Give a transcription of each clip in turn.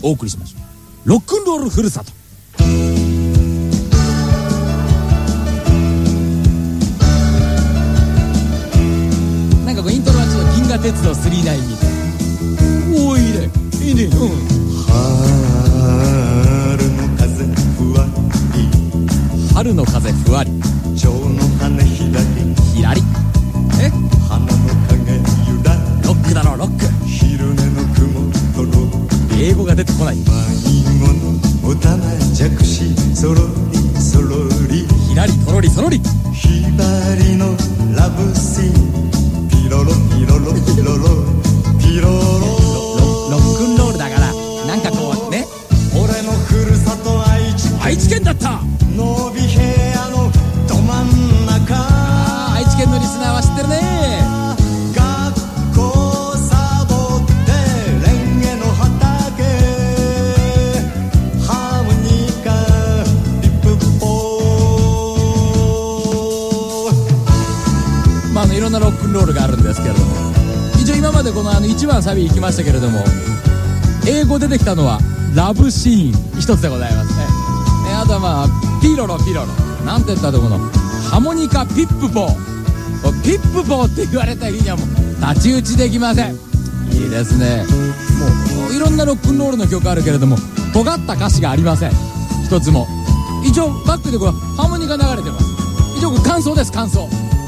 お送りしましょう。ロックンロールふるさと。なんかこうイントロはちょっと銀河鉄道999みたいな。おーいいねいいね。春の風ふわり、 蝶の羽ひらりひらり、 花の影ゆらり、 ロックだろロック。 昼寝の雲とろ英語が出てこない。 迷子のおたまじゃくし、そろりそろり、 ひらりとろりそろり、 ひばりのラブシーン、ピロロピロロピロロピロロ。 ロックンロールだからなんかこうね、 俺のふるさと愛知県だった。 のび平野のど真ん中。 愛知県のリスナーは知ってるね。 学校サボってレンゲの畑、ハーモニカリップポー。 いろんなロックンロールがあるんですけれども、一応今までこの1番サビ行きましたけれども、英語出てきたのはラブシーン一つでございますね。あとはピロロピロロなんて言ったとこのハモニカピップポー、ピップポーって言われた日にはもう太刀打ちできません。いいですね。もういろんなロックンロールの曲あるけれども、尖った歌詞がありません一つも。一応バックでこれハーモニカ流れてます。一応感想です、感想。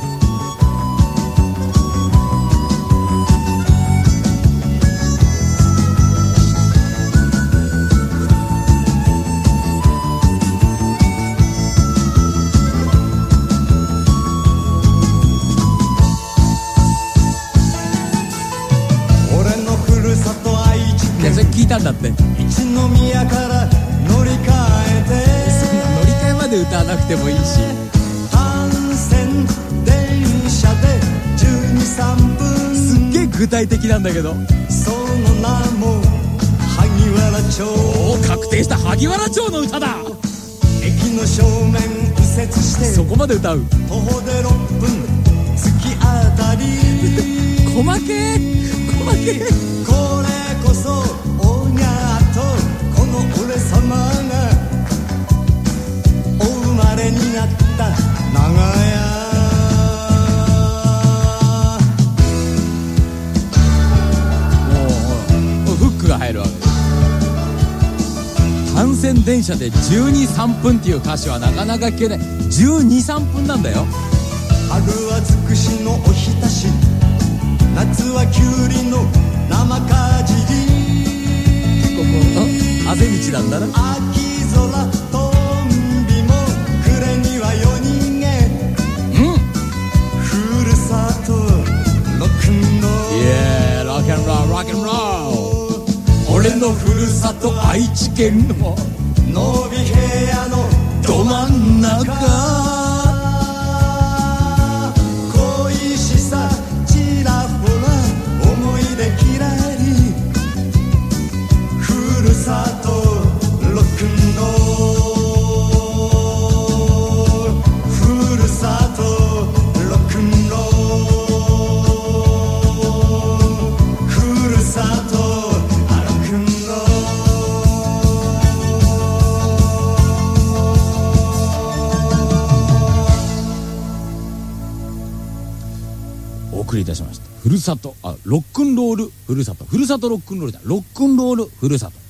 聞いたんだって。 一宮から乗り換えて、 そんな乗り換えまで歌わなくてもいいし、 単線電車で12、3分。 すっげえ具体的なんだけど、 その名も萩原町。 おー、確定した萩原町の歌だ。 駅の正面右折してそこまで歌う。 徒歩で6分突き当たり細け細け。 これこそおにゃーとこの俺様がお生まれになった長屋。 もうフックが入るわけです。単線電車で12、3分っていう歌詞はなかなか聞けない。12、3分なんだよ。 春はつくしのおひたし、夏はきゅうりの生かじり。 ここあぜ道なんだな。 秋空とんびも暮れには夜逃げ。ふるさとロックンロール。 イエーロックンロールロックンロール。俺のふるさと愛知県ののび平野のど真ん中。 恋しさちらほら思い出きらり。ふるさとロックンロール。ふるさとロックンロール。ふるさとロックンロール。 お送りいたしました。ふるさとロックンロールふるさと、ふるさとロックンロールだ。ロックンロールふるさと。